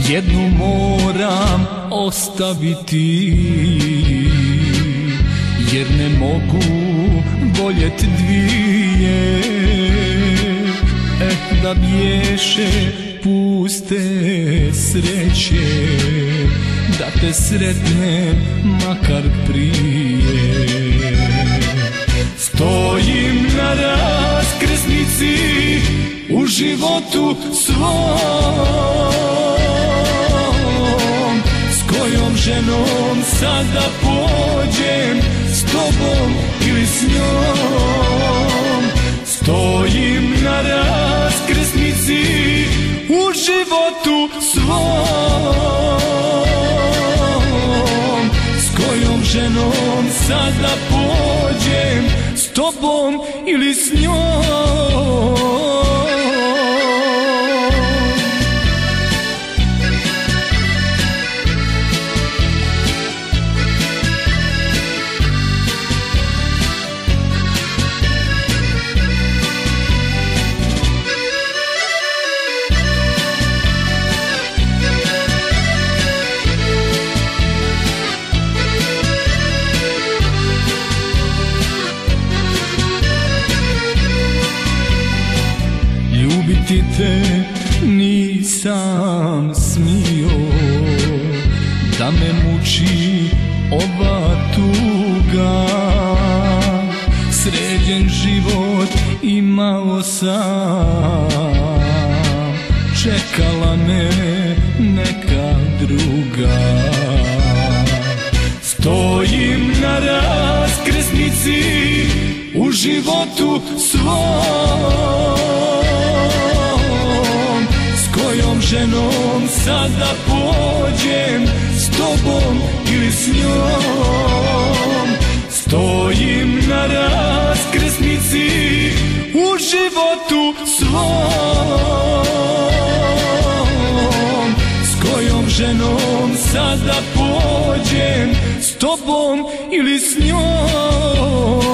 jednu moram ostaviti, jer ne mogu voljet dvije. Da bješe puste sreće, da te sretnem makar prije. Stojim na raskrsnici u životu svom, s kojom ženom sada pođem, s tobom ili s njom. Stojim na raskrsnici u životu svom, s kojom ženom sada pođem, s tobom ili s njom. Ljubiti te nisam smio, da me muči ova tuga. Sređen život imao sam, čekala me neka druga. Stojim na raskrsnici u životu svom, s kojom ženom sada pođem, s tobom ili s njom. Stojim na raskrsnici u životu svom, s kojom ženom sada pođem, s tobom ili s njom.